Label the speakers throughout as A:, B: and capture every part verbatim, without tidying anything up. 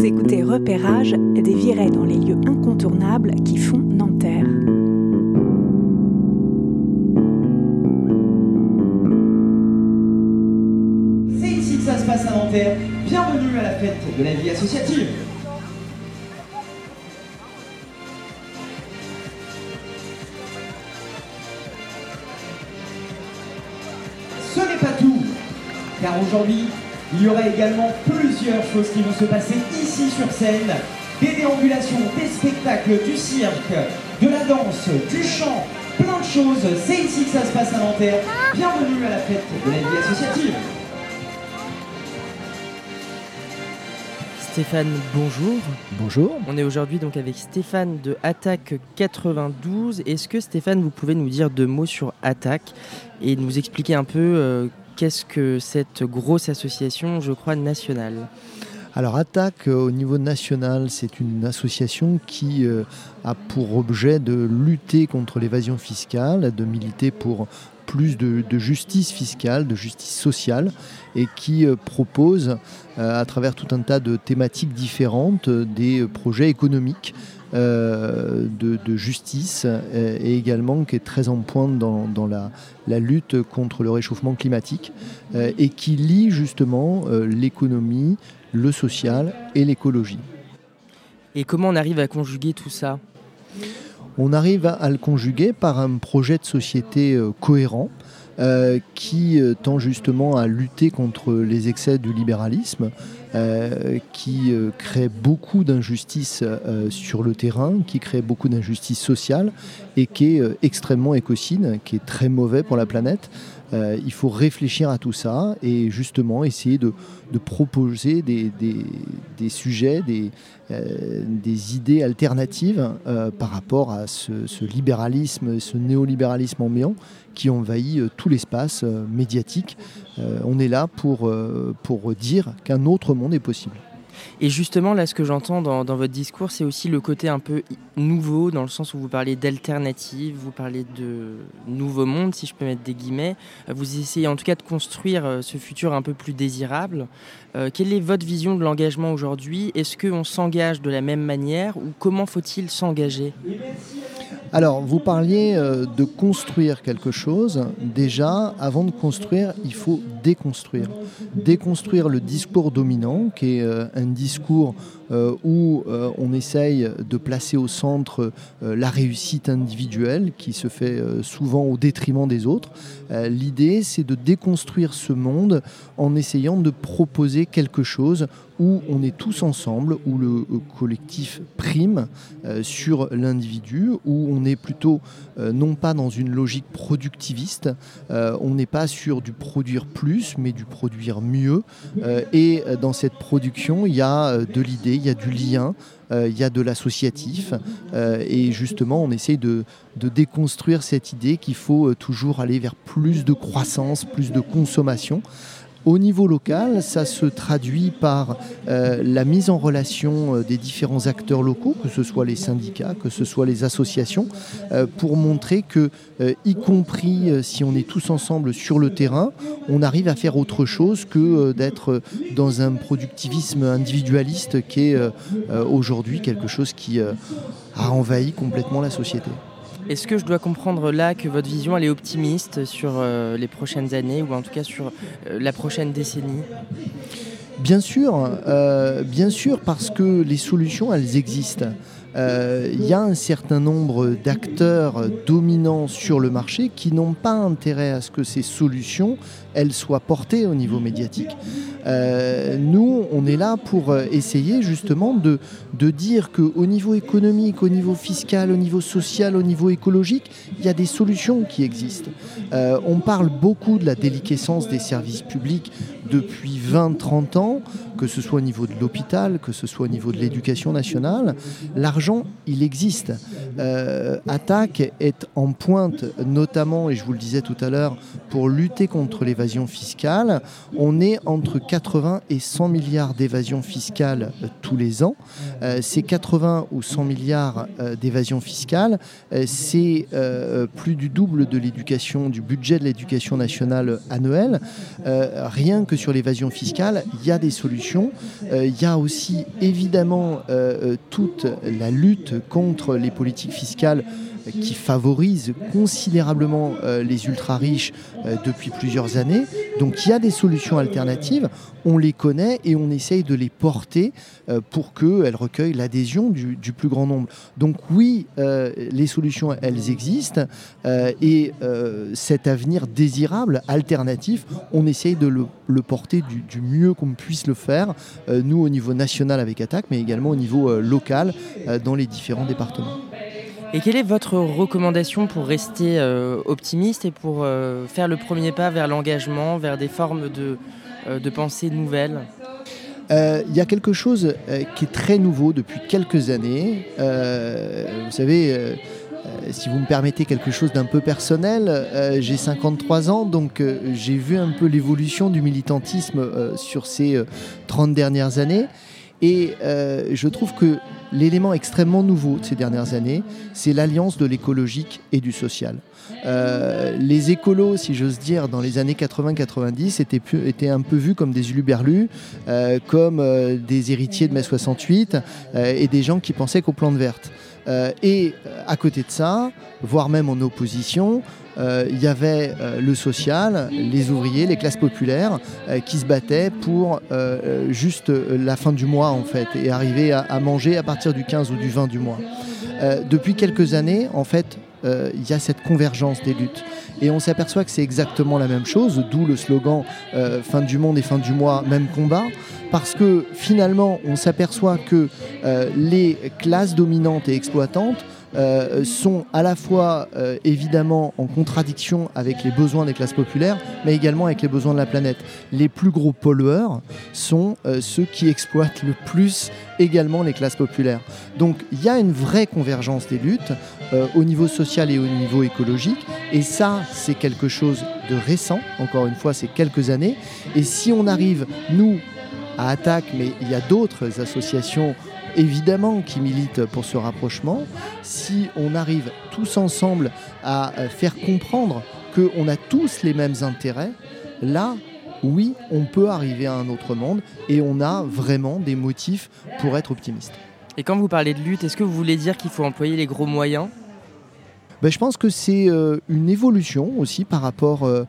A: Vous écoutez Repérage, des virées dans les lieux incontournables qui font Nanterre.
B: C'est ici que ça se passe à Nanterre. Bienvenue à la fête de la vie associative. Ce n'est pas tout, car aujourd'hui, il y aura également plusieurs choses qui vont se passer ici sur scène. Des déambulations, des spectacles, du cirque, de la danse, du chant, plein de choses. C'est ici que ça se passe à Nanterre. Bienvenue à la fête de la vie associative.
C: Stéphane, bonjour.
D: Bonjour.
C: On est aujourd'hui donc avec Stéphane de Attaque quatre-vingt-douze. Est-ce que Stéphane, vous pouvez nous dire deux mots sur Attaque et nous expliquer un peu euh, qu'est-ce que cette grosse association, je crois, nationale ?
D: Alors Attaque, euh, au niveau national, c'est une association qui euh, a pour objet de lutter contre l'évasion fiscale, de militer pour plus de, de justice fiscale, de justice sociale, et qui euh, propose, euh, à travers tout un tas de thématiques différentes, euh, des projets économiques euh, de, de justice, euh, et également qui est très en pointe dans, dans la, la lutte contre le réchauffement climatique, euh, et qui lie justement euh, l'économie, le social et l'écologie.
C: Et comment on arrive à conjuguer tout ça ?
D: On arrive à, à le conjuguer par un projet de société euh, cohérent euh, qui euh, tend justement à lutter contre les excès du libéralisme, euh, qui euh, crée beaucoup d'injustices euh, sur le terrain, qui crée beaucoup d'injustices sociales et qui est euh, extrêmement écocide, qui est très mauvais pour la planète. Euh, il faut réfléchir à tout ça et justement essayer de, de proposer des, des, des sujets, des, euh, des idées alternatives euh, par rapport à ce, ce libéralisme, ce néolibéralisme ambiant qui envahit euh, tout l'espace euh, médiatique. Euh, on est là pour, euh, pour dire qu'un autre monde est possible.
C: Et justement, là, ce que j'entends dans, dans votre discours, c'est aussi le côté un peu nouveau, dans le sens où vous parlez d'alternative, vous parlez de nouveau monde, si je peux mettre des guillemets. Vous essayez en tout cas de construire ce futur un peu plus désirable. Euh, quelle est votre vision de l'engagement aujourd'hui ? Est-ce qu'on s'engage de la même manière ou comment faut-il s'engager ?
D: Alors, vous parliez euh, de construire quelque chose. Déjà, avant de construire, il faut déconstruire. Déconstruire le discours dominant, qui est euh, un discours euh, où euh, on essaye de placer au centre euh, la réussite individuelle, qui se fait euh, souvent au détriment des autres. Euh, l'idée, c'est de déconstruire ce monde en essayant de proposer quelque chose où on est tous ensemble, où le collectif prime euh, sur l'individu, où on est plutôt euh, non pas dans une logique productiviste, euh, on n'est pas sur du produire plus, mais du produire mieux. Euh, et dans cette production, il y a de l'idée, il y a du lien, euh, il y a de l'associatif. Euh, et justement, on essaye de, de déconstruire cette idée qu'il faut toujours aller vers plus de croissance, plus de consommation. Au niveau local, ça se traduit par euh, la mise en relation des différents acteurs locaux, que ce soit les syndicats, que ce soit les associations, euh, pour montrer que, euh, y compris euh, si on est tous ensemble sur le terrain, on arrive à faire autre chose que euh, d'être dans un productivisme individualiste qui est euh, euh, aujourd'hui quelque chose qui euh, a envahi complètement la société.
C: Est-ce que je dois comprendre là que votre vision elle est optimiste sur euh, les prochaines années ou en tout cas sur euh, la prochaine décennie ?
D: Bien sûr, euh, bien sûr, parce que les solutions, elles existent. Euh, il y a un certain nombre d'acteurs dominants sur le marché qui n'ont pas intérêt à ce que ces solutions elles soient portées au niveau médiatique. Euh, nous, on est là pour essayer justement de, de dire qu'au niveau économique, au niveau fiscal, au niveau social, au niveau écologique, il y a des solutions qui existent. Euh, on parle beaucoup de la déliquescence des services publics depuis vingt à trente ans, que ce soit au niveau de l'hôpital, que ce soit au niveau de l'éducation nationale. L'argent, il existe. Euh, Attaque est en pointe, notamment, et je vous le disais tout à l'heure, pour lutter contre l'évasion fiscale. On est entre quatre-vingts et cent milliards d'évasion fiscale euh, tous les ans. Euh, ces quatre-vingts ou cent milliards euh, d'évasion fiscale, euh, c'est euh, plus du double de l'éducation, du budget de l'éducation nationale annuelle. Euh, rien que que sur l'évasion fiscale, il y a des solutions. Euh, il y a aussi évidemment euh, toute la lutte contre les politiques fiscales qui favorisent considérablement euh, les ultra-riches euh, depuis plusieurs années. Donc il y a des solutions alternatives, on les connaît et on essaye de les porter euh, pour qu'elles recueillent l'adhésion du, du plus grand nombre. Donc oui, euh, les solutions, elles existent euh, et euh, cet avenir désirable, alternatif, on essaye de le, le porter du, du mieux qu'on puisse le faire, euh, nous au niveau national avec Attac, mais également au niveau euh, local euh, dans les différents départements.
C: Et quelle est votre recommandation pour rester euh, optimiste et pour euh, faire le premier pas vers l'engagement, vers des formes de, euh, de pensée nouvelles ?
D: Euh, il y a quelque chose euh, qui est très nouveau depuis quelques années. Euh, vous savez, euh, euh, si vous me permettez quelque chose d'un peu personnel, euh, j'ai cinquante-trois ans, donc euh, j'ai vu un peu l'évolution du militantisme euh, sur ces euh, trente dernières années. Et euh, je trouve que l'élément extrêmement nouveau de ces dernières années, c'est l'alliance de l'écologique et du social. Euh, les écolos, si j'ose dire, dans les années quatre-vingts quatre-vingt-dix, étaient, étaient un peu vus comme des huluberlus, euh, comme euh, des héritiers de mai soixante-huit euh, et des gens qui pensaient qu'aux plantes vertes. Euh, et à côté de ça, voire même en opposition, euh, il y avait euh, le social, les ouvriers, les classes populaires euh, qui se battaient pour euh, juste la fin du mois en fait et arriver à, à manger à partir du quinze ou du vingt du mois. Euh, depuis quelques années, en fait, euh, il y a cette convergence des luttes. Et on s'aperçoit que c'est exactement la même chose, d'où le slogan euh, « fin du monde et fin du mois, même combat », parce que finalement, on s'aperçoit que euh, les classes dominantes et exploitantes euh, sont à la fois euh, évidemment en contradiction avec les besoins des classes populaires, mais également avec les besoins de la planète. Les plus gros pollueurs sont euh, ceux qui exploitent le plus également les classes populaires. Donc il y a une vraie convergence des luttes euh, au niveau social et au niveau écologique, et ça c'est quelque chose de récent, encore une fois c'est quelques années, et si on arrive, nous, à Attac, mais il y a d'autres associations évidemment qui militent pour ce rapprochement, si on arrive tous ensemble à faire comprendre qu'on a tous les mêmes intérêts, là, oui, on peut arriver à un autre monde et on a vraiment des motifs pour être optimiste.
C: Et quand vous parlez de lutte, est-ce que vous voulez dire qu'il faut employer les gros moyens ?
D: Ben, je pense que c'est euh, une évolution aussi par rapport euh,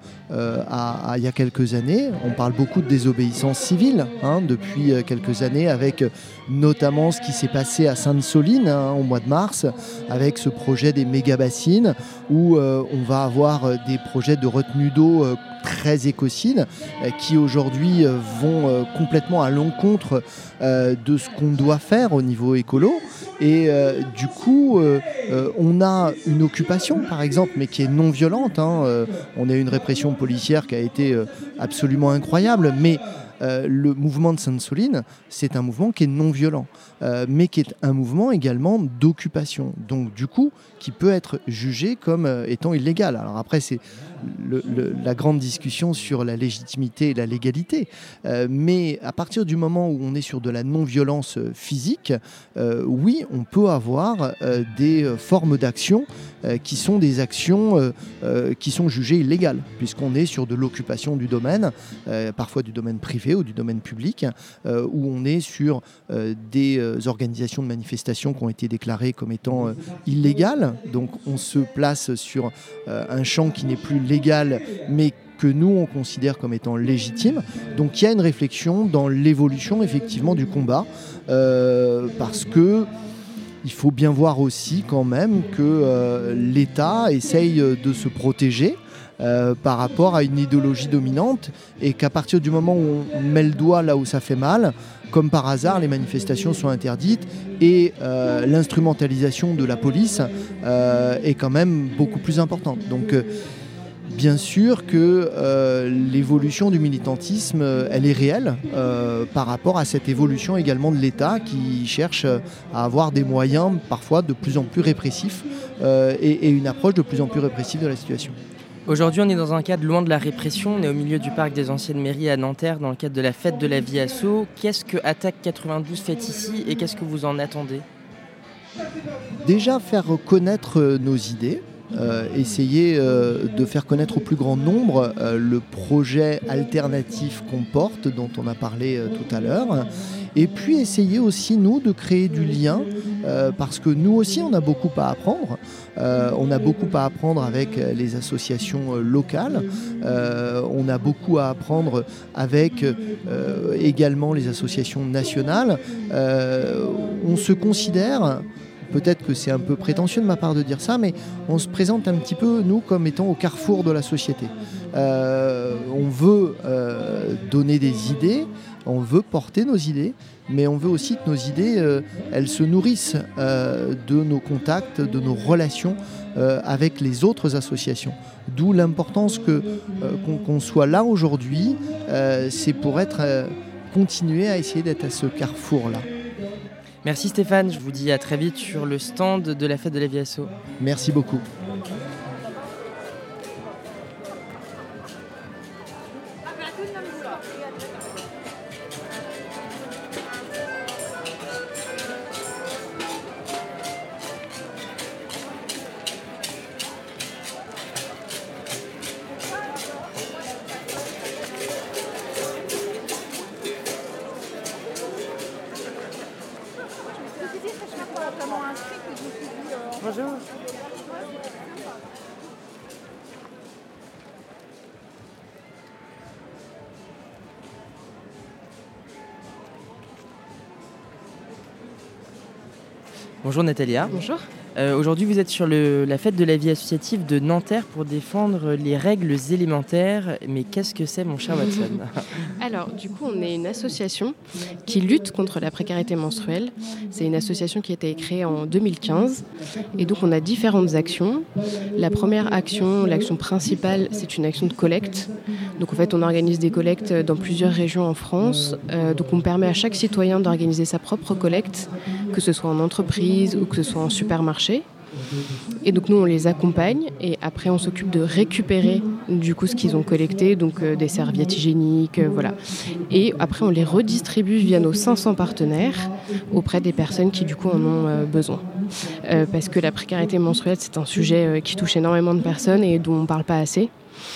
D: à, à il y a quelques années. On parle beaucoup de désobéissance civile hein, depuis euh, quelques années, avec euh, notamment ce qui s'est passé à Sainte-Soline hein, au mois de mars, avec ce projet des méga-bassines, où euh, on va avoir euh, des projets de retenue d'eau euh, très écocides, euh, qui aujourd'hui euh, vont euh, complètement à l'encontre euh, de ce qu'on doit faire au niveau écolo. Et euh, du coup, euh, euh, on a une occupation, par exemple, mais qui est non violente. Hein. Euh, on a une répression policière qui a été euh, absolument incroyable, mais euh, le mouvement de Sainte-Soline, c'est un mouvement qui est non violent, euh, mais qui est un mouvement également d'occupation. Donc, du coup, qui peut être jugé comme euh, étant illégal. Alors après, c'est le, le, la grande discussion sur la légitimité et la légalité. Euh, mais à partir du moment où on est sur de la non-violence physique, euh, oui, on peut avoir euh, des formes d'action euh, qui sont des actions euh, euh, qui sont jugées illégales, puisqu'on est sur de l'occupation du domaine, euh, parfois du domaine privé ou du domaine public, euh, où on est sur euh, des euh, organisations de manifestations qui ont été déclarées comme étant euh, illégales. Donc on se place sur euh, un champ qui n'est plus légal, mais que nous on considère comme étant légitime. Donc il y a une réflexion dans l'évolution effectivement du combat, euh, parce que il faut bien voir aussi quand même que euh, l'État essaye de se protéger euh, par rapport à une idéologie dominante, et qu'à partir du moment où on met le doigt là où ça fait mal, comme par hasard, les manifestations sont interdites et euh, l'instrumentalisation de la police euh, est quand même beaucoup plus importante. Donc euh, bien sûr que euh, l'évolution du militantisme, euh, elle est réelle euh, par rapport à cette évolution également de l'État qui cherche à avoir des moyens parfois de plus en plus répressifs euh, et, et une approche de plus en plus répressive de la situation.
C: Aujourd'hui, on est dans un cadre loin de la répression. On est au milieu du parc des anciennes mairies à Nanterre dans le cadre de la fête de la vie à Sceaux. Qu'est-ce que Attac quatre-vingt-douze fait ici et qu'est-ce que vous en attendez ?
D: Déjà faire connaître nos idées, euh, essayer euh, de faire connaître au plus grand nombre euh, le projet alternatif qu'on porte, dont on a parlé euh, tout à l'heure. Et puis essayer aussi, nous, de créer du lien, euh, parce que nous aussi, on a beaucoup à apprendre. Euh, on a beaucoup à apprendre avec les associations locales. Euh, on a beaucoup à apprendre avec euh, également les associations nationales. Euh, on se considère... Peut-être que c'est un peu prétentieux de ma part de dire ça, mais on se présente un petit peu, nous, comme étant au carrefour de la société. Euh, on veut euh, donner des idées, on veut porter nos idées, mais on veut aussi que nos idées, euh, elles se nourrissent euh, de nos contacts, de nos relations euh, avec les autres associations. D'où l'importance que, euh, qu'on, qu'on soit là aujourd'hui, euh, c'est pour être, euh, continuer à essayer d'être à ce carrefour-là.
C: Merci Stéphane, je vous dis à très vite sur le stand de la fête de la vie asso.
D: Merci beaucoup.
C: Bonjour. Bonjour Natalia.
E: Bonjour.
C: Euh, aujourd'hui, vous êtes sur le, la fête de la vie associative de Nanterre pour défendre les règles élémentaires. Mais qu'est-ce que c'est, mon cher Watson ?
E: Alors, du coup, on est une association qui lutte contre la précarité menstruelle. C'est une association qui a été créée en deux mille quinze. Et donc, on a différentes actions. La première action, l'action principale, c'est une action de collecte. Donc, en fait, on organise des collectes dans plusieurs régions en France. Euh, donc, on permet à chaque citoyen d'organiser sa propre collecte, que ce soit en entreprise ou que ce soit en supermarché. Et donc nous on les accompagne et après on s'occupe de récupérer du coup ce qu'ils ont collecté, donc euh, des serviettes hygiéniques, euh, voilà. Et après on les redistribue via nos cinq cents partenaires auprès des personnes qui du coup en ont euh, besoin. Euh, parce que la précarité menstruelle c'est un sujet euh, qui touche énormément de personnes et dont on ne parle pas assez.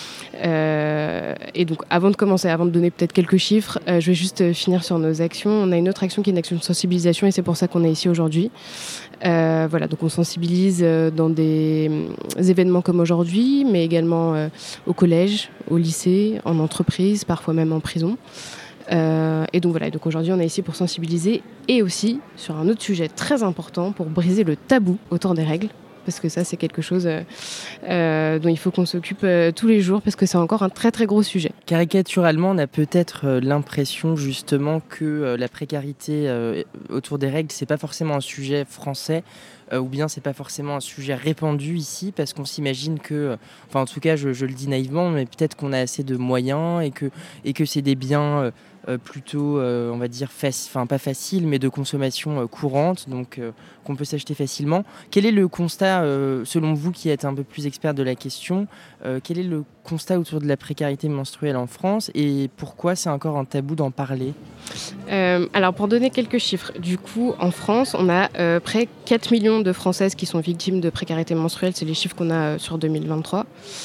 E: Euh, et donc avant de commencer, avant de donner peut-être quelques chiffres, euh, je vais juste finir sur nos actions. On a une autre action qui est une action de sensibilisation et c'est pour ça qu'on est ici aujourd'hui. Euh, voilà, donc on sensibilise euh, dans des euh, événements comme aujourd'hui, mais également euh, au collège, au lycée, en entreprise, parfois même en prison. Euh, et donc voilà, donc aujourd'hui on est ici pour sensibiliser et aussi sur un autre sujet très important pour briser le tabou autour des règles. Parce que ça, c'est quelque chose euh, euh, dont il faut qu'on s'occupe euh, tous les jours, parce que c'est encore un très très gros sujet.
C: Caricaturalement, on a peut-être euh, l'impression justement que euh, la précarité euh, autour des règles, c'est pas forcément un sujet français, euh, ou bien c'est pas forcément un sujet répandu ici, parce qu'on s'imagine que, euh, enfin en tout cas, je, je le dis naïvement, mais peut-être qu'on a assez de moyens et que, et que c'est des biens euh, euh, plutôt, euh, on va dire, enfin pas faciles, mais de consommation euh, courante, donc euh, qu'on peut s'acheter facilement. Quel est le constat, euh, selon vous qui êtes un peu plus expert de la question, euh, quel est le constat autour de la précarité menstruelle en France et pourquoi c'est encore un tabou d'en parler ?
E: euh, Alors pour donner quelques chiffres, du coup en France on a euh, près de quatre millions de Françaises qui sont victimes de précarité menstruelle, c'est les chiffres qu'on a euh, sur deux mille vingt-trois.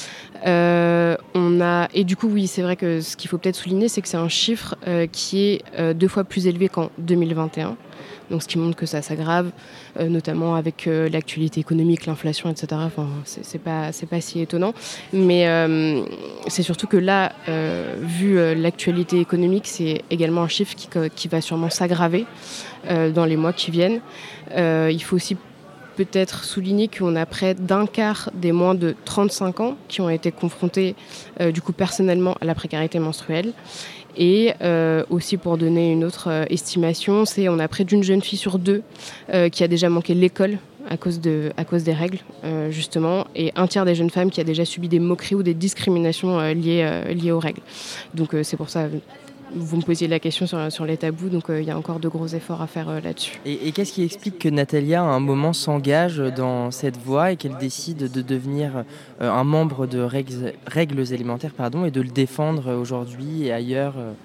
E: Euh, on a, et du coup oui c'est vrai que ce qu'il faut peut-être souligner c'est que c'est un chiffre euh, qui est euh, deux fois plus élevé qu'en deux mille vingt et un. Donc, ce qui montre que ça s'aggrave, euh, notamment avec euh, l'actualité économique, l'inflation, et cetera. Enfin, c'est, c'est pas, c'est pas si étonnant. Mais euh, c'est surtout que là, euh, vu euh, l'actualité économique, c'est également un chiffre qui, qui va sûrement s'aggraver euh, dans les mois qui viennent. Euh, il faut aussi peut-être souligner qu'on a près d'un quart des moins de trente-cinq ans qui ont été confrontés, euh, du coup, personnellement à la précarité menstruelle. Et euh, aussi pour donner une autre euh, estimation, c'est on a près d'une jeune fille sur deux euh, qui a déjà manqué l'école à cause, de, à cause des règles, euh, justement, et un tiers des jeunes femmes qui a déjà subi des moqueries ou des discriminations euh, liées, euh, liées aux règles. Donc euh, c'est pour ça, vous me posiez la question sur, sur les tabous, donc il euh, y a encore de gros efforts à faire euh, là-dessus.
C: Et, et qu'est-ce qui explique que Natalia, à un moment, s'engage dans cette voie et qu'elle décide de devenir euh, un membre de règles, règles élémentaires pardon, et de le défendre aujourd'hui et ailleurs euh...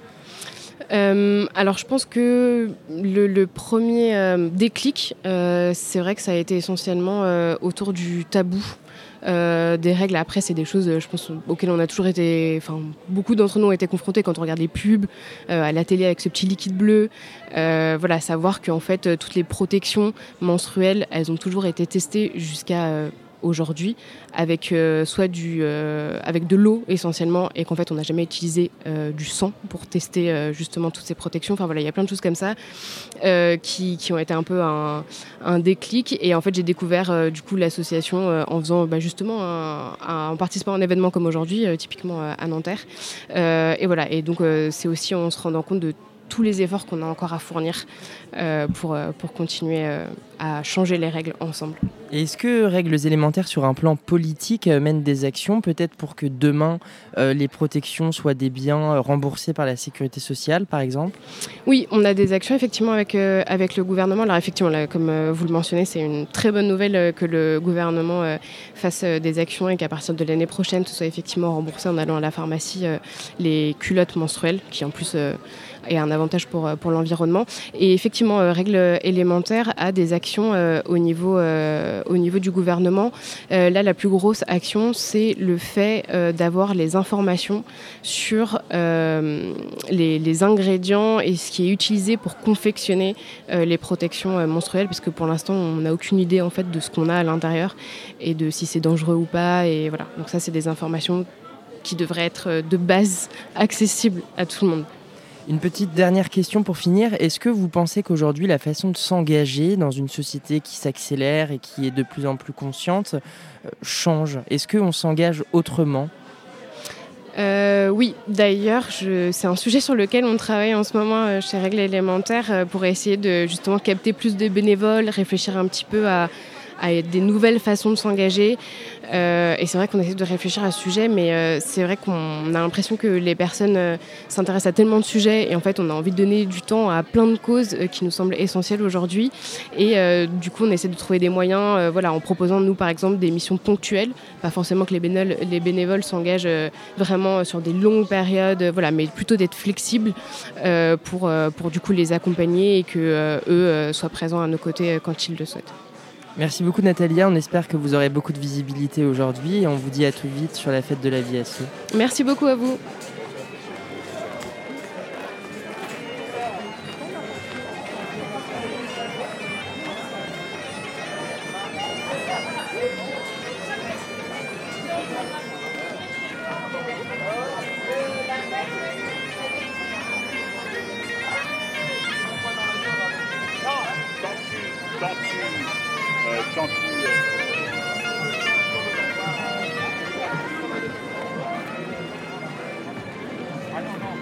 E: Euh, alors je pense que le, le premier euh, déclic, euh, c'est vrai que ça a été essentiellement euh, autour du tabou Euh, des règles, après, c'est des choses, je pense, auxquelles on a toujours été... Enfin, beaucoup d'entre nous ont été confrontés quand on regarde les pubs, euh, à la télé avec ce petit liquide bleu. Euh, voilà, savoir qu'en fait, toutes les protections menstruelles, elles ont toujours été testées jusqu'à... Euh, aujourd'hui avec euh, soit du euh, avec de l'eau essentiellement et qu'en fait on n'a jamais utilisé euh, du sang pour tester euh, justement toutes ces protections. Enfin voilà, il y a plein de choses comme ça euh, qui, qui ont été un peu un, un déclic et en fait j'ai découvert euh, du coup l'association euh, en faisant bah, justement un, un, en participant à un événement comme aujourd'hui euh, typiquement euh, à Nanterre euh, et voilà et donc euh, c'est aussi en se rendant compte de tous les efforts qu'on a encore à fournir euh, pour, euh, pour continuer euh, à changer les règles ensemble.
C: Et est-ce que Règles élémentaires sur un plan politique euh, mènent des actions peut-être pour que demain euh, les protections soient des biens euh, remboursés par la sécurité sociale par exemple ?
E: Oui, on a des actions effectivement avec, euh, avec le gouvernement. Alors effectivement, là, comme euh, vous le mentionnez, c'est une très bonne nouvelle euh, que le gouvernement euh, fasse euh, des actions et qu'à partir de l'année prochaine, ce soit effectivement remboursé en allant à la pharmacie euh, les culottes menstruelles qui en plus... Euh, et un avantage pour, pour l'environnement. Et effectivement, euh, Règles élémentaires a des actions euh, au, niveau, euh, au niveau du gouvernement. Euh, là, la plus grosse action, c'est le fait euh, d'avoir les informations sur euh, les, les ingrédients et ce qui est utilisé pour confectionner euh, les protections euh, menstruelles, parce que pour l'instant, on n'a aucune idée en fait, de ce qu'on a à l'intérieur et de si c'est dangereux ou pas. Et voilà. Donc ça, c'est des informations qui devraient être de base accessibles à tout le monde.
C: Une petite dernière question pour finir. Est-ce que vous pensez qu'aujourd'hui, la façon de s'engager dans une société qui s'accélère et qui est de plus en plus consciente euh, change ? Est-ce qu'on s'engage autrement ?
E: Euh, oui, d'ailleurs, je, c'est un sujet sur lequel on travaille en ce moment euh, chez Règles élémentaires euh, pour essayer de justement capter plus de bénévoles, réfléchir un petit peu à, à des nouvelles façons de s'engager. Euh, et c'est vrai qu'on essaie de réfléchir à ce sujet, mais euh, c'est vrai qu'on a l'impression que les personnes euh, s'intéressent à tellement de sujets et en fait on a envie de donner du temps à plein de causes euh, qui nous semblent essentielles aujourd'hui. Et euh, du coup on essaie de trouver des moyens euh, voilà, en proposant nous par exemple des missions ponctuelles, pas forcément que les bénévoles, les bénévoles s'engagent euh, vraiment sur des longues périodes, euh, voilà, mais plutôt d'être flexibles euh, pour, euh, pour du coup les accompagner et qu'eux euh, euh, soient présents à nos côtés euh, quand ils le souhaitent.
C: Merci beaucoup Natalia, on espère que vous aurez beaucoup de visibilité aujourd'hui et on vous dit à tout vite sur la fête de la vie asso.
E: Merci beaucoup à vous.
F: Quand tu, euh... Ah non, non,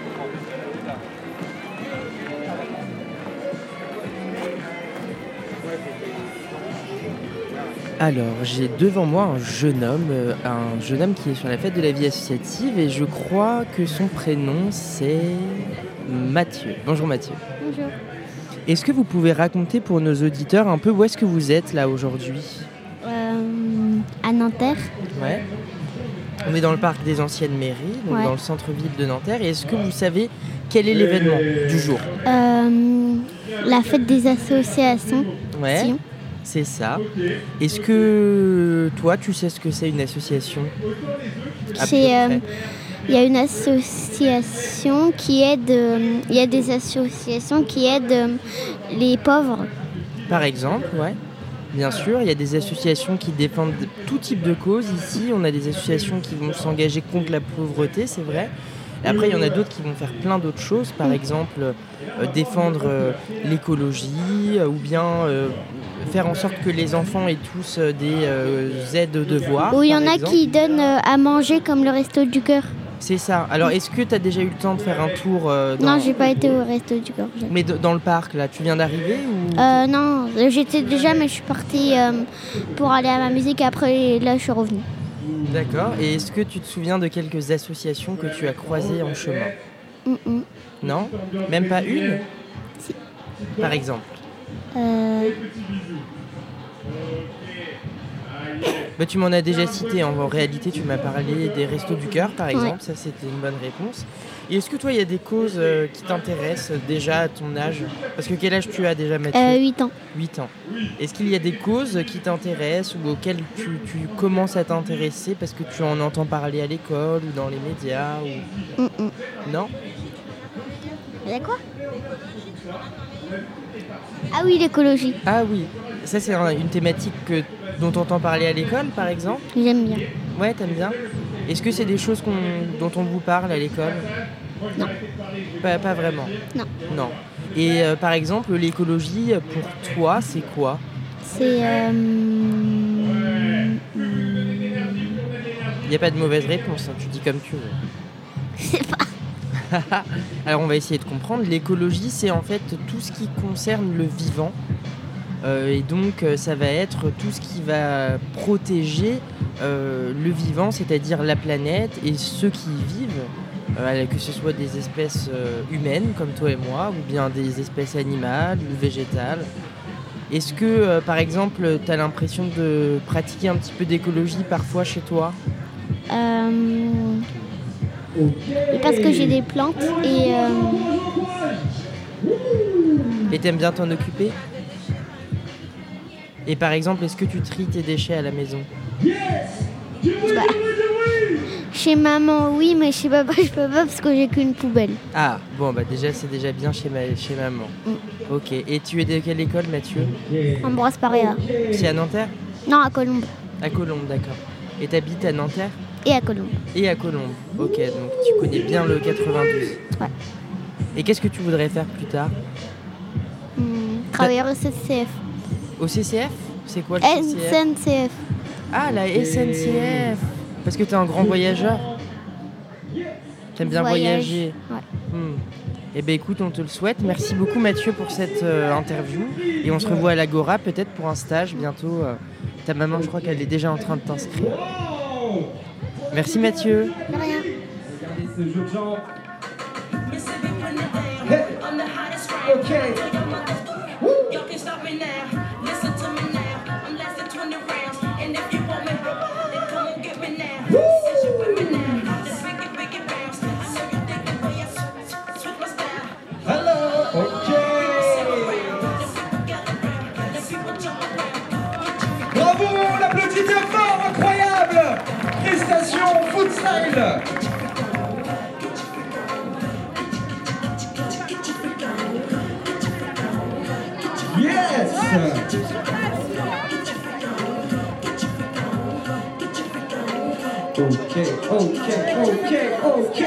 C: Alors, j'ai devant moi un jeune homme, euh, un jeune homme qui est sur la fête de la vie associative et je crois que son prénom c'est Mathieu. Bonjour Mathieu.
G: Bonjour.
C: Est-ce que vous pouvez raconter pour nos auditeurs un peu où est-ce que vous êtes là aujourd'hui ?
G: euh, À Nanterre.
C: Ouais. On est dans le parc des anciennes mairies, donc
G: ouais.
C: dans le centre-ville de Nanterre. Et est-ce que vous savez quel est l'événement du jour ?
G: euh, La fête des associations.
C: Ouais,
G: Sion.
C: C'est ça. Est-ce que toi, tu sais ce que c'est une association ?
G: C'est... Euh, Il y a une association qui aide, euh, il y a des associations qui aident euh, les pauvres.
C: Par exemple, ouais. Bien sûr, il y a des associations qui défendent tout type de causes. Ici, on a des associations qui vont s'engager contre la pauvreté, c'est vrai. Et après, il y en a d'autres qui vont faire plein d'autres choses. Par exemple, euh, défendre euh, l'écologie euh, ou bien euh, faire en sorte que les enfants aient tous euh, des euh, aides aux devoirs.
G: Ou il y en a
C: exemple.
G: qui donnent euh, à manger comme le Resto du Cœur.
C: C'est ça. Alors, est-ce que tu as déjà eu le temps de faire un tour euh, dans...
G: Non, j'ai pas été au Resto du Cœur.
C: Mais de, dans le parc, là, tu viens d'arriver ou...
G: Euh, non, j'étais déjà, mais je suis partie euh, pour aller à ma musique. Après, là, je suis revenue.
C: D'accord. Et est-ce que tu te souviens de quelques associations que tu as croisées en chemin ?
G: Mm-mm.
C: Non ? Même pas une ?
G: Si.
C: Par exemple ?
G: Euh...
C: Bah, tu m'en as déjà cité, en, en réalité tu m'as parlé des Restos du Cœur par exemple,
G: Ouais.
C: ça c'était une bonne réponse. Et est-ce que toi il y a des causes euh, qui t'intéressent déjà à ton âge? Parce que quel âge tu as déjà Mathieu?
G: Euh, huit ans.
C: huit ans. Est-ce qu'il y a des causes qui t'intéressent ou auxquelles tu, tu commences à t'intéresser parce que tu en entends parler à l'école ou dans les médias ou...
G: Mm, mm.
C: Non?
G: Il y a quoi? Ah oui, l'écologie.
C: Ah oui, ça c'est un- une thématique que, dont on entend parler à l'école par exemple?
G: J'aime bien.
C: Ouais, t'aimes bien? Est-ce que c'est des choses qu'on, dont on vous parle à l'école?
G: Non.
C: Pas, pas vraiment?
G: Non.
C: Non. Et euh, par exemple, l'écologie, pour toi, c'est quoi?
G: C'est... euh,
C: Il n'y a pas de mauvaise réponse, hein, tu dis comme tu veux.
G: Je sais pas.
C: Alors on va essayer de comprendre. L'écologie, c'est en fait tout ce qui concerne le vivant. Euh, et donc euh, ça va être tout ce qui va protéger euh, le vivant, c'est-à-dire la planète et ceux qui y vivent, euh, que ce soit des espèces euh, humaines comme toi et moi, ou bien des espèces animales ou végétales. Est-ce que euh, par exemple tu as l'impression de pratiquer un petit peu d'écologie parfois chez toi?
G: Euh, Parce que j'ai des plantes et... euh,
C: Et t'aimes bien t'en occuper? Et par exemple, est-ce que tu tries tes déchets à la maison?
G: bah, chez maman, oui, mais chez papa, je peux pas parce que j'ai qu'une poubelle.
C: Ah, bon, bah déjà, c'est déjà bien chez, ma... chez maman.
G: Mm.
C: Ok, et tu es de quelle école, Mathieu?
G: Ambroise Paré.
C: C'est à Nanterre?
G: Non, à Colombes.
C: À Colombes, d'accord. Et t'habites à Nanterre?
G: Et à Colombes.
C: Et à Colombes, ok, donc tu connais bien le quatre-vingt-douze.
G: Ouais.
C: Et qu'est-ce que tu voudrais faire plus tard?
G: Hmm, travailler au C C F.
C: Au C C F? C'est quoi le C C F?
G: S N C F.
C: Ah, la S N C F! Parce que t'es un grand voyageur? T'aimes bien
G: Voyage.
C: voyager?
G: Ouais.
C: Hmm. Eh bien écoute, on te le souhaite. Merci beaucoup Mathieu pour cette euh, interview. Et on se revoit à l'Agora peut-être pour un stage bientôt. Euh, ta maman, je crois qu'elle est déjà en train de t'inscrire. Merci Mathieu.
G: De rien.
B: Regardez ce jeu de jambes. Hey. Ok. Woo. Alors, ok. Bravo, on l'applaudit bien fort, incroyable. Prestation foot style. Yes. Ok, ok, ok, ok.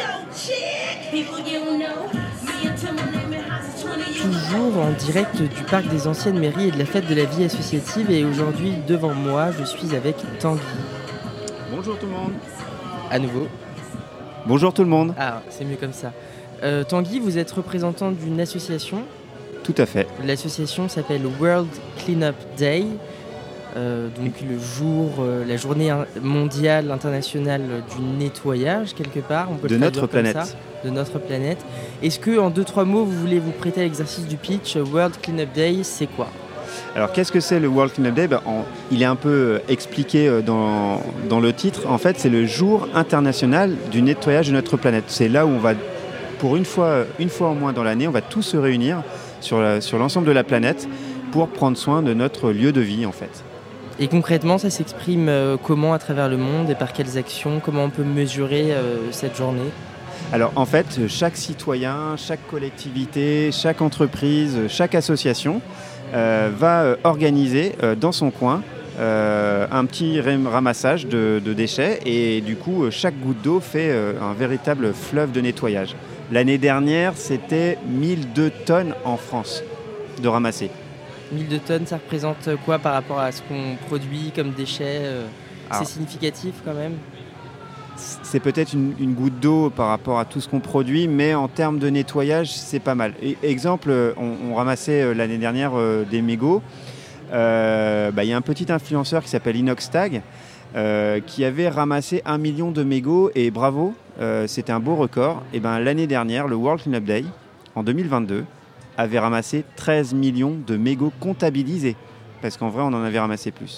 C: Toujours en direct du parc des anciennes mairies et de la fête de la vie associative. Et aujourd'hui, devant moi, je suis avec Tanguy.
H: Bonjour tout le monde.
C: À nouveau.
H: Bonjour tout le monde.
C: Ah, c'est mieux comme ça. Euh, Tanguy, vous êtes représentant d'une association.
H: Tout à fait.
C: L'association s'appelle World Cleanup Day. Euh, donc le jour, euh, la journée mondiale internationale du nettoyage quelque part, on peut
H: De
C: le
H: notre
C: traduire comme
H: planète.
C: ça, de notre planète. Est-ce que en deux trois mots vous voulez vous prêter à l'exercice du pitch? World Cleanup Day, c'est quoi?
H: Alors qu'est-ce que c'est le World Cleanup Day? Ben, en- Il est un peu expliqué dans, dans le titre. En fait, c'est le jour international du nettoyage de notre planète. C'est là où on va, pour une fois, une fois au moins dans l'année, on va tous se réunir sur, la- sur l'ensemble de la planète pour prendre soin de notre lieu de vie en fait.
C: Et concrètement, ça s'exprime euh, comment à travers le monde et par quelles actions? Comment on peut mesurer euh, cette journée?
H: Alors en fait, chaque citoyen, chaque collectivité, chaque entreprise, chaque association euh, va euh, organiser euh, dans son coin euh, un petit ram- ramassage de, de déchets et du coup euh, chaque goutte d'eau fait euh, un véritable fleuve de nettoyage. L'année dernière, c'était mille deux tonnes en France de ramasser.
C: mille deux tonnes, ça représente quoi par rapport à ce qu'on produit comme déchets? euh,
H: Alors,
C: C'est significatif quand même?
H: c'est peut-être une, une goutte d'eau par rapport à tout ce qu'on produit, mais en termes de nettoyage, c'est pas mal. Et, exemple, on, on ramassait euh, l'année dernière euh, des mégots. Euh, bah, y a un petit influenceur qui s'appelle Inoxtag euh, qui avait ramassé un million de mégots et bravo, euh, c'était un beau record. Et ben, l'année dernière, le World Cleanup Day, en deux mille vingt-deux, avait ramassé treize millions de mégots comptabilisés. Parce qu'en vrai, on en avait ramassé plus.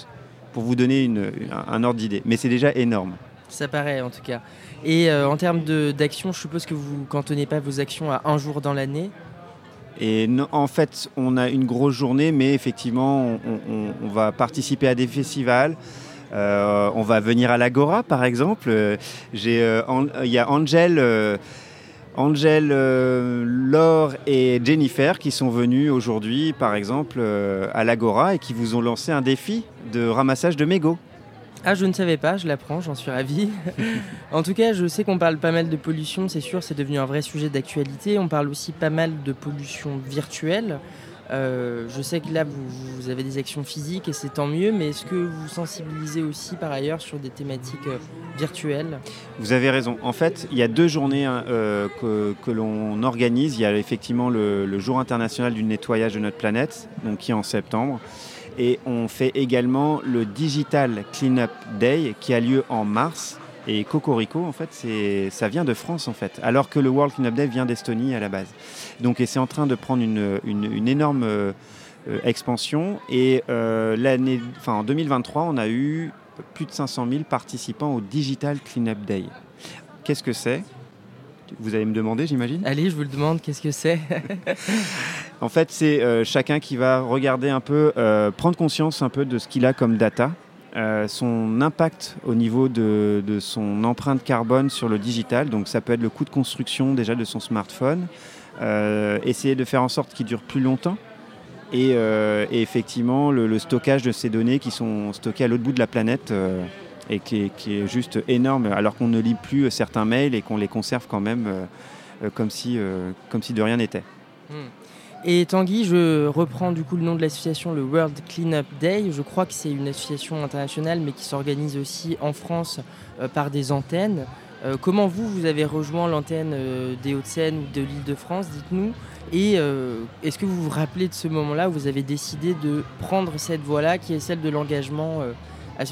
H: pour vous donner une, un, un ordre d'idée. Mais c'est déjà énorme.
C: Ça paraît en tout cas. Et euh, en termes de, d'action, je suppose que vous ne cantonnez pas vos actions à un jour dans l'année.
H: Et non, en fait, on a une grosse journée, mais effectivement, on, on, on va participer à des festivals. Euh, on va venir à l'Agora, par exemple. Euh, j'ai, euh, il y a Angel, euh, Angel euh, Laure et Jennifer qui sont venus aujourd'hui, par exemple, euh, à l'Agora et qui vous ont lancé un défi de ramassage de mégots.
C: Ah, je ne savais pas, je l'apprends, j'en suis ravi. En tout cas, je sais qu'on parle pas mal de pollution, c'est sûr, c'est devenu un vrai sujet d'actualité. On parle aussi pas mal de pollution virtuelle. Euh, je sais que là, vous, vous avez des actions physiques et c'est tant mieux, mais est-ce que vous sensibilisez aussi par ailleurs sur des thématiques euh, virtuelles ?
H: Vous avez raison. En fait, il y a deux journées hein, euh, que, que l'on organise. Il y a effectivement le, le Jour international du nettoyage de notre planète, donc qui est en septembre. Et on fait également le Digital Cleanup Day qui a lieu en mars. Et Cocorico, en fait, c'est, ça vient de France, en fait, alors que le World Cleanup Day vient d'Estonie à la base. Donc, et c'est en train de prendre une, une, une énorme euh, expansion. Et euh, l'année, enfin, en deux mille vingt-trois, on a eu plus de cinq cent mille participants au Digital Cleanup Day. Qu'est-ce que c'est ? Vous allez me demander, j'imagine ?
C: Allez, je vous le demande, qu'est-ce que c'est ?
H: En fait, c'est euh, chacun qui va regarder un peu, euh, prendre conscience un peu de ce qu'il a comme data. Euh, son impact au niveau de, de son empreinte carbone sur le digital, donc ça peut être le coût de construction déjà de son smartphone, euh, essayer de faire en sorte qu'il dure plus longtemps et, euh, et effectivement le, le stockage de ces données qui sont stockées à l'autre bout de la planète euh, et qui est, qui est juste énorme alors qu'on ne lit plus certains mails et qu'on les conserve quand même euh, comme, si, euh, comme si de rien n'était.
C: Mmh. Et Tanguy, je reprends du coup le nom de l'association, le World Cleanup Day. Je crois que c'est une association internationale, mais qui s'organise aussi en France euh, par des antennes. Euh, comment vous, vous avez rejoint l'antenne euh, des Hauts-de-Seine ou de l'Île-de-France, dites-nous. Et euh, est-ce que vous vous rappelez de ce moment-là où vous avez décidé de prendre cette voie-là, qui est celle de l'engagement euh, associatif ?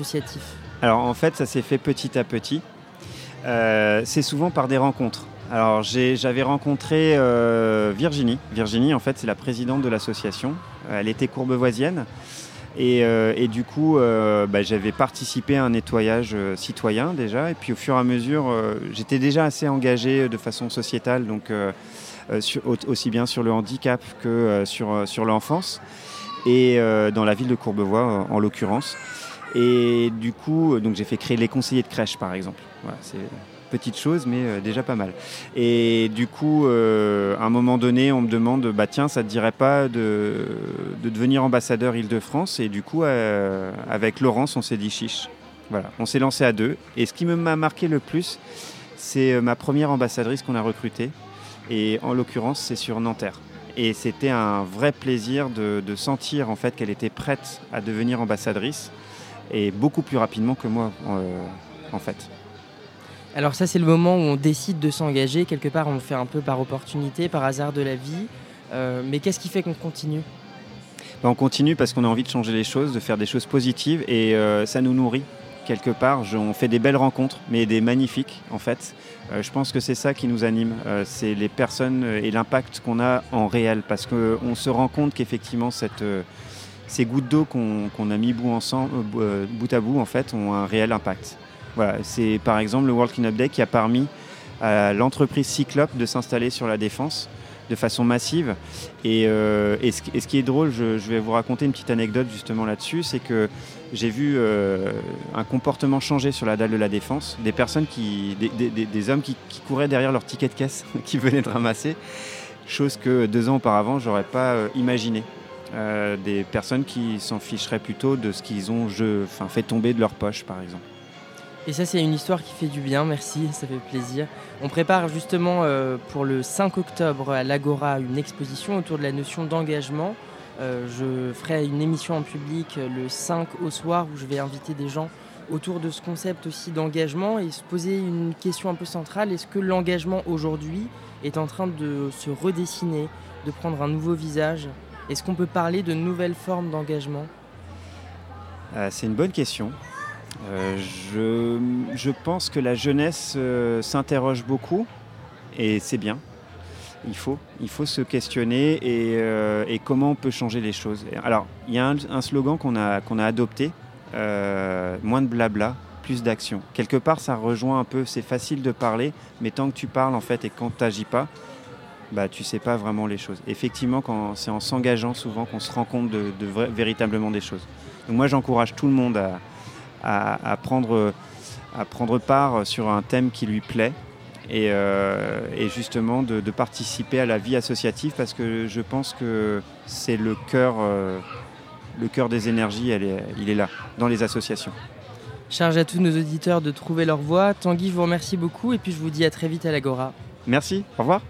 H: Alors en fait, ça s'est fait petit à petit. Euh, c'est souvent par des rencontres. Alors j'ai, j'avais rencontré euh, Virginie. Virginie, en fait, c'est la présidente de l'association. Elle était courbevoisienne. Et, euh, et du coup, euh, bah, j'avais participé à un nettoyage euh, citoyen déjà. Et puis au fur et à mesure, euh, j'étais déjà assez engagé de façon sociétale, donc euh, euh, sur, aussi bien sur le handicap que euh, sur, euh, sur l'enfance. Et euh, dans la ville de Courbevoie, en, en l'occurrence. Et du coup, donc j'ai fait créer les conseillers de crèche, par exemple. Voilà, c'est... petite chose, mais euh, déjà pas mal. Et du coup, euh, à un moment donné, on me demande, bah tiens, ça te dirait pas de, de devenir ambassadeur Île-de-France ? Et du coup, euh, avec Laurence, on s'est dit chiche. Voilà, on s'est lancé à deux. Et ce qui m'a marqué le plus, c'est ma première ambassadrice qu'on a recrutée. Et en l'occurrence, c'est sur Nanterre. Et c'était un vrai plaisir de, de sentir en fait qu'elle était prête à devenir ambassadrice, et beaucoup plus rapidement que moi, euh, en fait.
C: Alors ça, c'est le moment où on décide de s'engager. Quelque part, on le fait un peu par opportunité, par hasard de la vie. Euh, mais qu'est-ce qui fait qu'on continue ?
H: Ben, on continue parce qu'on a envie de changer les choses, de faire des choses positives, et euh, ça nous nourrit. Quelque part, je, on fait des belles rencontres, mais des magnifiques, en fait. Euh, je pense que c'est ça qui nous anime. Euh, c'est les personnes et l'impact qu'on a en réel. Parce qu'on se rend compte qu'effectivement, cette, euh, ces gouttes d'eau qu'on, qu'on a mis bout, ensemble, euh, bout à bout, en fait, ont un réel impact. Voilà, c'est par exemple le World Cleanup Day qui a permis à l'entreprise Cyclope de s'installer sur la Défense de façon massive. Et, euh, et, ce, et ce qui est drôle, je, je vais vous raconter une petite anecdote justement là-dessus, c'est que j'ai vu euh, un comportement changer sur la dalle de la Défense, des personnes, qui, des, des, des hommes qui, qui couraient derrière leur ticket de caisse, qui venaient de ramasser, chose que deux ans auparavant, j'aurais pas euh, imaginé. Euh, des personnes qui s'en ficheraient plutôt de ce qu'ils ont je, enfin, fait tomber de leur poche, par exemple.
C: Et ça, c'est une histoire qui fait du bien, merci, ça fait plaisir. On prépare justement euh, pour le cinq octobre à l'Agora une exposition autour de la notion d'engagement. Euh, je ferai une émission en public le cinq au soir où je vais inviter des gens autour de ce concept aussi d'engagement et se poser une question un peu centrale. Est-ce que l'engagement aujourd'hui est en train de se redessiner, de prendre un nouveau visage ? Est-ce qu'on peut parler de nouvelles formes d'engagement ?
H: euh, C'est une bonne question. Euh, je, je pense que la jeunesse euh, s'interroge beaucoup et c'est bien. Il faut, il faut se questionner et, euh, et comment on peut changer les choses. Alors, il y a un, un slogan qu'on a, qu'on a adopté euh, moins de blabla, plus d'action. Quelque part, ça rejoint un peu, c'est facile de parler, mais tant que tu parles en fait et quand tu n'agis pas, bah, tu ne sais pas vraiment les choses. Effectivement, quand c'est en s'engageant souvent qu'on se rend compte de, de vrai, véritablement des choses. Donc moi, j'encourage tout le monde à, à, à, prendre, à prendre part sur un thème qui lui plaît et, euh, et justement de, de participer à la vie associative parce que je pense que c'est le cœur, euh, le cœur des énergies, elle est, il est là, dans les associations.
C: Charge à tous nos auditeurs de trouver leur voie. Tanguy, je vous remercie beaucoup et puis je vous dis à très vite à l'Agora.
H: Merci, au revoir.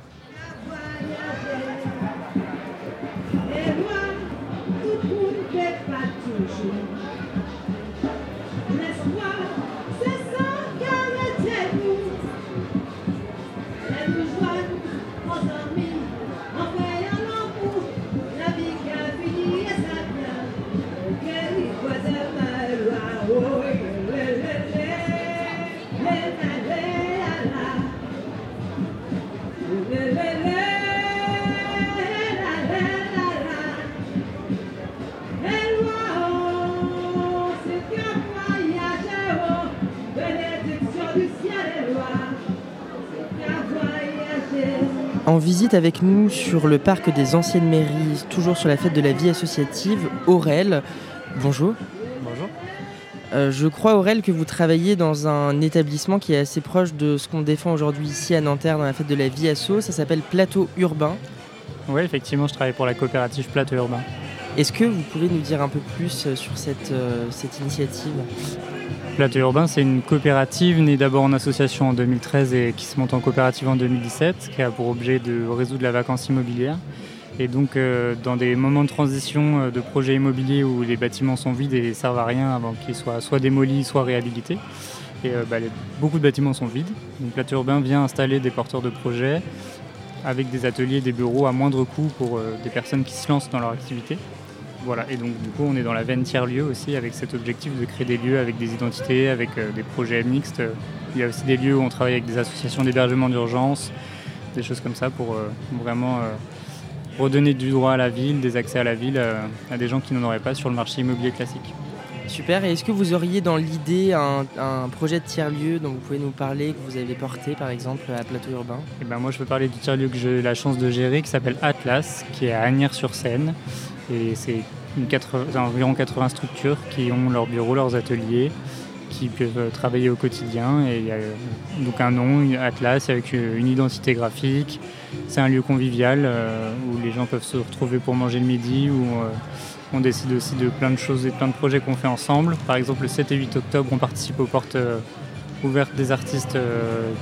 C: En visite avec nous sur le parc des anciennes mairies, toujours sur la fête de la vie associative, Aurel. Bonjour.
I: Bonjour.
C: Euh, je crois, Aurel, que vous travaillez dans un établissement qui est assez proche de ce qu'on défend aujourd'hui ici à Nanterre dans la fête de la vie asso. Ça s'appelle Plateau Urbain.
I: Oui, effectivement, je travaille pour la coopérative Plateau Urbain.
C: Est-ce que vous pouvez nous dire un peu plus sur cette, euh, cette initiative ?
I: Plateau Urbain, c'est une coopérative née d'abord en association en deux mille treize et qui se monte en coopérative en deux mille dix-sept, qui a pour objet de résoudre la vacance immobilière. Et donc, euh, dans des moments de transition euh, de projets immobiliers où les bâtiments sont vides et ne servent à rien avant qu'ils soient soit démolis, soit réhabilités, et euh, bah, les, beaucoup de bâtiments sont vides. Donc, Plateau Urbain vient installer des porteurs de projets avec des ateliers, des bureaux à moindre coût pour euh, des personnes qui se lancent dans leur activité. Voilà, et donc du coup on est dans la veine tiers-lieu aussi avec cet objectif de créer des lieux avec des identités, avec euh, des projets mixtes. Il y a aussi des lieux où on travaille avec des associations d'hébergement d'urgence, des choses comme ça pour euh, vraiment euh, redonner du droit à la ville, des accès à la ville euh, à des gens qui n'en auraient pas sur le marché immobilier classique.
C: Super, et est-ce que vous auriez dans l'idée un, un projet de tiers-lieu dont vous pouvez nous parler, que vous avez porté par exemple à Plateau Urbain ?
I: Et ben moi je peux parler du tiers-lieu que j'ai la chance de gérer qui s'appelle Atlas, qui est à Asnières-sur-Seine. Et c'est une quatre-vingts, environ quatre-vingts structures qui ont leurs bureaux, leurs ateliers, qui peuvent travailler au quotidien. Et il y a donc un nom, Atlas, avec une identité graphique. C'est un lieu convivial euh, où les gens peuvent se retrouver pour manger le midi, où euh, on décide aussi de plein de choses et plein de projets qu'on fait ensemble. Par exemple, le sept et huit octobre, on participe aux portes euh, ouvertes des artistes euh,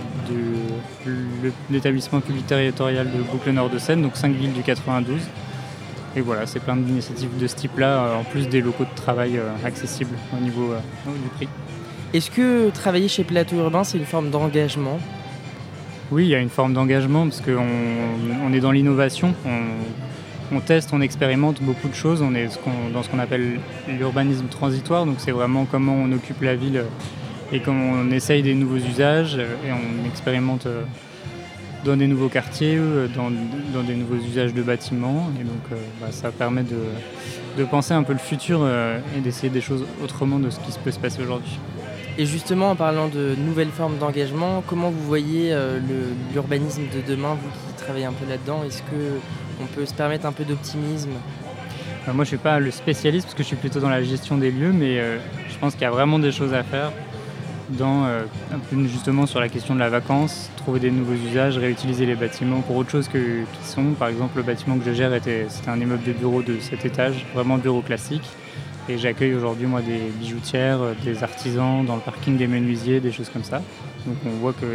I: de l'établissement public territorial de Boucle-Nord de Seine, donc cinq villes du quatre-vingt-douze. Et voilà, c'est plein d'initiatives de ce type-là, en plus des locaux de travail accessibles au niveau euh, du prix.
C: Est-ce que travailler chez Plateau Urbain, c'est une forme d'engagement ?
I: Oui, il y a une forme d'engagement parce qu'on on est dans l'innovation, on, on teste, on expérimente beaucoup de choses. On est dans ce qu'on appelle l'urbanisme transitoire, donc c'est vraiment comment on occupe la ville et comment on essaye des nouveaux usages et on expérimente dans des nouveaux quartiers, dans, dans des nouveaux usages de bâtiments. Et donc euh, bah, ça permet de, de penser un peu le futur euh, et d'essayer des choses autrement de ce qui peut se passer aujourd'hui.
C: Et justement, en parlant de nouvelles formes d'engagement, comment vous voyez euh, le, l'urbanisme de demain, vous qui travaillez un peu là-dedans ? Est-ce qu'on peut se permettre un peu d'optimisme ?
I: euh, Moi, je ne suis pas le spécialiste parce que je suis plutôt dans la gestion des lieux, mais euh, je pense qu'il y a vraiment des choses à faire dans, euh, un peu justement sur la question de la vacance, trouver des nouveaux usages, réutiliser les bâtiments pour autre chose que qu'ils sont. Par exemple, le bâtiment que je gère, était, c'était un immeuble de bureau de sept étages, vraiment bureau classique. Et j'accueille aujourd'hui moi des bijoutières, des artisans dans le parking des menuisiers, des choses comme ça. Donc on voit qu'il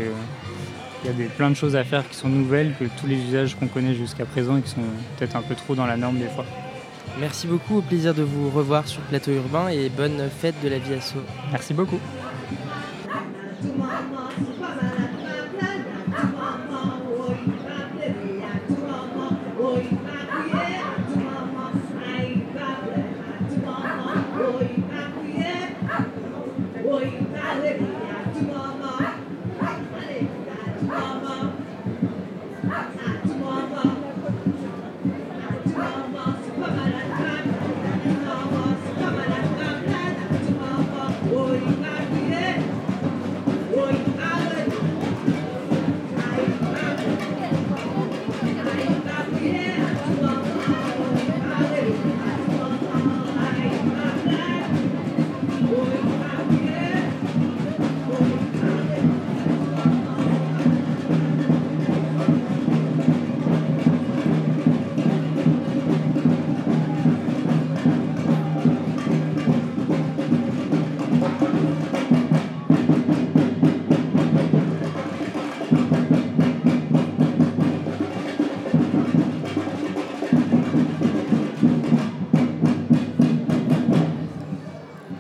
I: y a des, plein de choses à faire qui sont nouvelles que tous les usages qu'on connaît jusqu'à présent et qui sont peut-être un peu trop dans la norme des fois.
C: Merci beaucoup, au plaisir de vous revoir sur Plateau Urbain et bonne fête de la vie asso.
I: Merci beaucoup.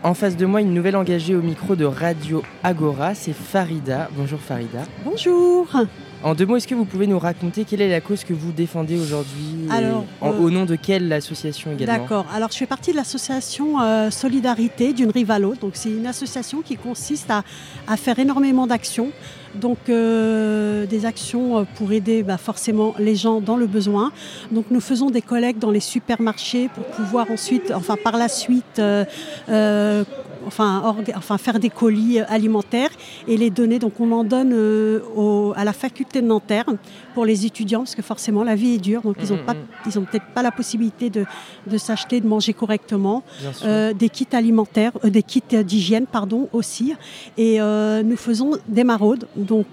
C: En face de moi, une nouvelle engagée au micro de Radio Agora, c'est Farida. Bonjour Farida.
J: Bonjour.
C: En deux mots, est-ce que vous pouvez nous raconter quelle est la cause que vous défendez aujourd'hui?
J: Alors,
C: en,
J: euh,
C: au nom de quelle association également?
J: D'accord. Alors, je fais partie de l'association euh, Solidarité d'une rive à l'autre. Donc, c'est une association qui consiste à, à faire énormément d'actions. Donc, euh, des actions pour aider bah, forcément les gens dans le besoin. Donc, nous faisons des collectes dans les supermarchés pour pouvoir ensuite, enfin par la suite, euh, euh, Enfin, orga, enfin, faire des colis alimentaires et les donner. Donc, on en donne euh, au, à la faculté de Nanterre pour les étudiants parce que forcément, la vie est dure. Donc, mmh, ils n'ont pas, ils ont peut-être pas la possibilité de, de s'acheter, de manger correctement. Euh, des kits alimentaires, euh, des kits d'hygiène, pardon, aussi. Et euh, nous faisons des maraudes. Donc,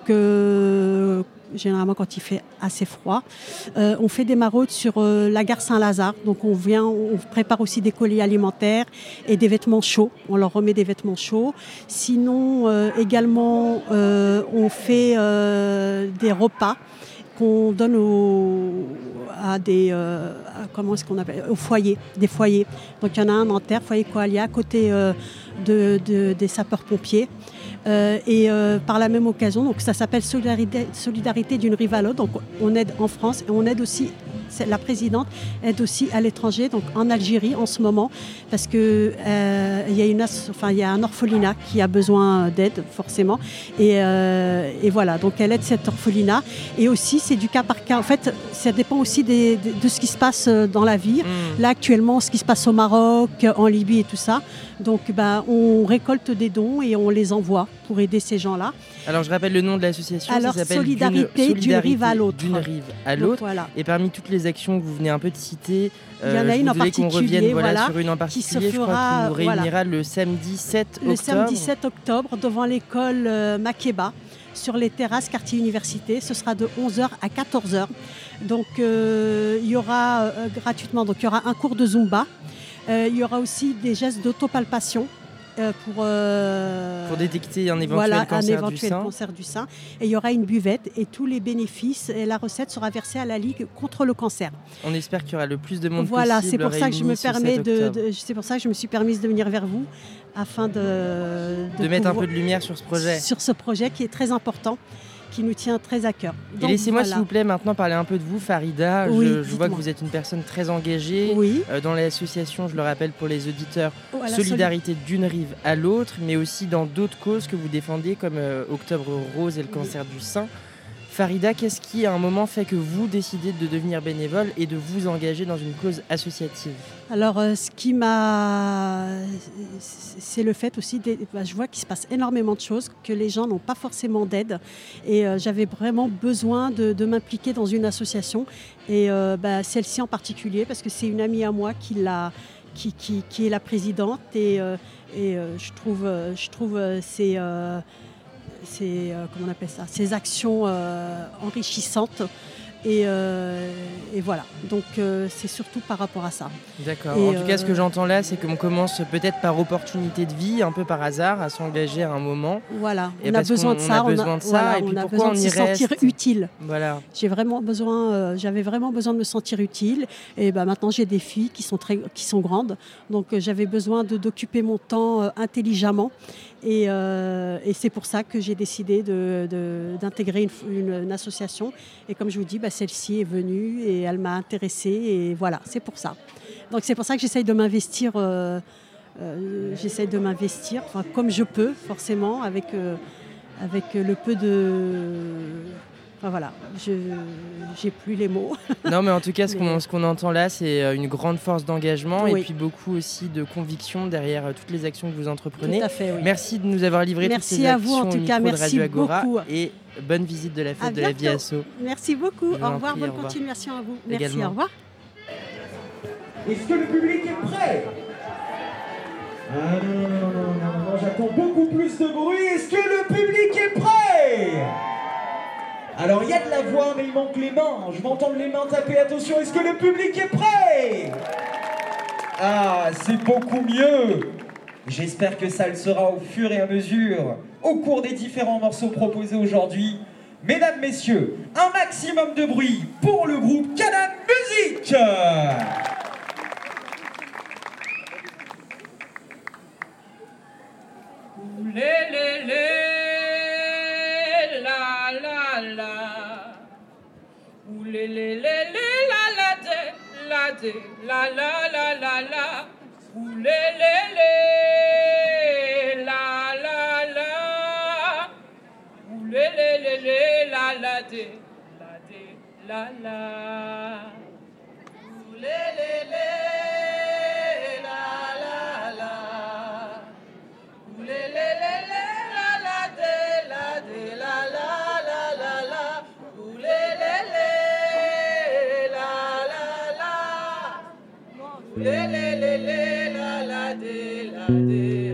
J: euh, généralement quand il fait assez froid. Euh, on fait des maraudes sur euh, la gare Saint-Lazare. Donc on vient, on prépare aussi des colis alimentaires et des vêtements chauds. On leur remet des vêtements chauds. Sinon, euh, également, euh, on fait euh, des repas qu'on donne au, à des, euh, à, comment est-ce qu'on appelle, aux foyers, des foyers. Donc il y en a un en Nanterre, foyer Coalia, à côté euh, de, de, des sapeurs-pompiers. Euh, et euh, par la même occasion, donc ça s'appelle Solidarité, Solidarité d'une rive à l'autre. Donc on aide en France et on aide aussi, la présidente aide aussi à l'étranger, donc en Algérie en ce moment, parce que euh, il y a une, enfin il y a un orphelinat qui a besoin d'aide forcément, et, euh, et voilà, donc elle aide cet orphelinat. Et aussi c'est du cas par cas. En fait, ça dépend aussi des, de, de ce qui se passe dans la vie. Mmh. Là actuellement, ce qui se passe au Maroc, en Libye et tout ça. Donc bah, on récolte des dons et on les envoie pour aider ces gens-là.
C: Alors je rappelle le nom de l'association.
J: Alors
C: ça s'appelle
J: Solidarité,
C: d'une,
J: d'une rive à l'autre.
C: D'une rive à l'autre. Donc, voilà. Et parmi toutes les actions que vous venez un peu de citer,
J: il y en a
C: euh,
J: une
C: je
J: en
C: voudrais qu'on revienne voilà,
J: voilà,
C: sur une en particulier,
J: qui se fera,
C: je crois, qui nous réunira
J: voilà,
C: le samedi sept octobre.
J: Le samedi sept octobre devant l'école euh, Makeba, sur les terrasses quartier université. Ce sera de onze heures à quatorze heures. Donc euh, il y aura euh, gratuitement, donc il y aura un cours de Zumba. Euh, il y aura aussi des gestes d'autopalpation. Euh, pour, euh,
C: pour détecter un éventuel,
J: voilà,
C: cancer,
J: un éventuel
C: du sein.
J: cancer du sein. Et il y aura une buvette et tous les bénéfices et la recette sera versée à la Ligue contre le cancer.
C: On espère qu'il y aura le plus de monde
J: voilà,
C: possible.
J: Voilà, c'est pour ça que je me permets de,
C: de,
J: c'est pour ça que je me suis permise de venir vers vous afin de
C: de,
J: de
C: mettre
J: pouvoir,
C: un peu de lumière sur ce projet.
J: Sur ce projet qui est très important, qui nous tient très à cœur.
C: Donc, et laissez-moi voilà, s'il vous plaît maintenant parler un peu de vous, Farida.
J: Oui,
C: je, je vois que vous êtes une personne très engagée
J: oui.
C: euh, dans l'association, je le rappelle pour les auditeurs,
J: voilà,
C: Solidarité d'une rive à l'autre, mais aussi dans d'autres causes que vous défendez comme euh, Octobre Rose et le cancer oui. du sein. Farida, qu'est-ce qui à un moment fait que vous décidez de devenir bénévole et de vous engager dans une cause associative?
J: Alors, euh, ce qui m'a... C'est le fait aussi, de... bah, je vois qu'il se passe énormément de choses, que les gens n'ont pas forcément d'aide. Et euh, j'avais vraiment besoin de, de m'impliquer dans une association. Et euh, bah, celle-ci en particulier, parce que c'est une amie à moi qui, l'a, qui, qui, qui est la présidente. Et, euh, et euh, je trouve, euh, je trouve euh, c'est... Euh, Ces, euh, comment on appelle ça, ces actions euh, enrichissantes et, euh, et voilà, donc euh, c'est surtout par rapport à ça.
C: D'accord, et en tout euh... cas ce que j'entends là c'est qu'on commence peut-être par opportunité de vie, un peu par hasard, à s'engager à un moment.
J: Voilà,
C: et
J: on a besoin de ça,
C: on a besoin de ça, voilà, et puis
J: on a
C: pourquoi
J: besoin
C: on
J: de
C: y
J: se sentir
C: reste
J: utile.
C: Voilà.
J: J'ai vraiment besoin, euh, j'avais vraiment besoin de me sentir utile et bah, maintenant j'ai des filles qui sont, très, qui sont grandes, donc euh, j'avais besoin de, d'occuper mon temps euh, intelligemment. Et, euh, et c'est pour ça que j'ai décidé de, de, d'intégrer une, une, une association. Et comme je vous dis, bah, celle-ci est venue et elle m'a intéressée. Et voilà, c'est pour ça. Donc c'est pour ça que j'essaye de m'investir, euh, euh, j'essaye de m'investir enfin, comme je peux, forcément, avec, euh, avec le peu de... Enfin, voilà, je j'ai plus les mots.
C: Non, mais en tout cas, ce, mais... qu'on, ce qu'on entend là, c'est une grande force d'engagement oui. et puis beaucoup aussi de conviction derrière toutes les actions que vous entreprenez.
J: Tout à fait, oui.
C: Merci de nous avoir livré
J: merci
C: toutes ces actions
J: à vous, en tout cas,
C: au micro
J: merci
C: de Radio Agora
J: beaucoup.
C: Et bonne visite de la fête
J: à
C: de la
J: bientôt.
C: Vie Asso.
J: Merci beaucoup. Au revoir,
C: prie,
J: bonne
C: au revoir.
J: continuation à vous. Merci,
C: Également.
J: au revoir.
B: Est-ce que le public est prêt? Ah non, non, non, non, non, non, j'attends beaucoup plus de bruit. Est-ce que le public est prêt? Alors il y a de la voix, mais il manque les mains. Je m'entends les mains taper, attention, est-ce que le public est prêt? Ah, c'est beaucoup mieux. J'espère que ça le sera au fur et à mesure, au cours des différents morceaux proposés aujourd'hui. Mesdames, messieurs, un maximum de bruit pour le groupe Canam Musique.
K: Oulé lé lé lé la la dé, la dé, la la la la la. Oulé lé lé la la la. Oulé lé lé lé la la dé, la dé, la la. Oulé lé lé la la la. Oulé lé lé lé la la dé, la dé, la la la la la. Oulé lé lé la la la. Oulé lé lé lé la la dé, la dé.